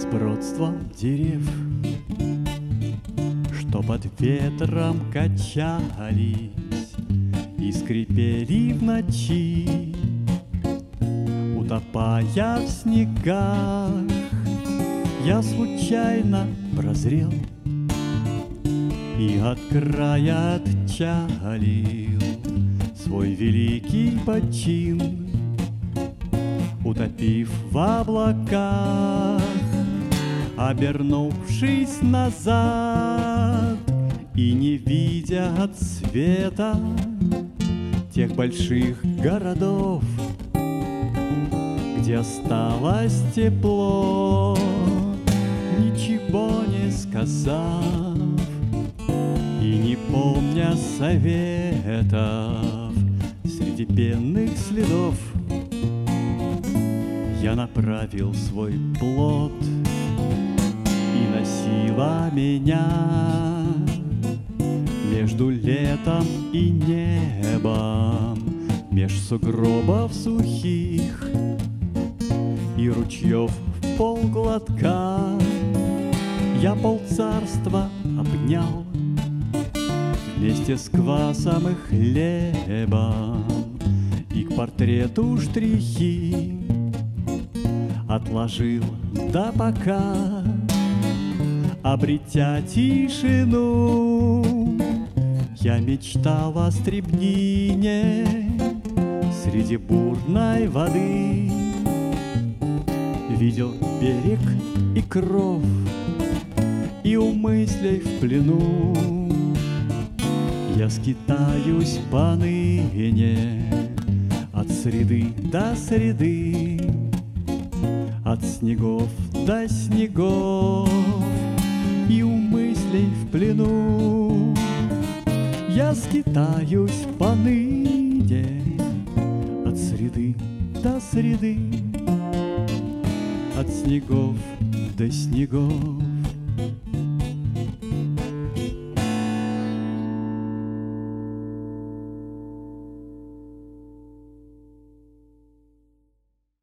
низкобродством дерев, что под ветром качались и скрипели в ночи, утопая в снегах, я случайно прозрел и от края отчалил свой великий почин, утопив в облаках, обернувшись назад и не видя от света тех больших городов, где осталось тепло, ничего не сказав и не помня советов, среди пенных следов я направил свой плот, и носила меня между летом и небом, меж сугробов сухих и ручьев в полглотка. Я полцарства обнял вместе с квасом и хлебом, и к портрету штрихи отложил до пока, обретя тишину, я мечтал о стребнине среди бурной воды, видел берег и кров, и у мыслей в плену я скитаюсь поныне от среды до среды, от снегов до снегов, и у мыслей в плену я скитаюсь поныне от среды до среды, от снегов до снегов.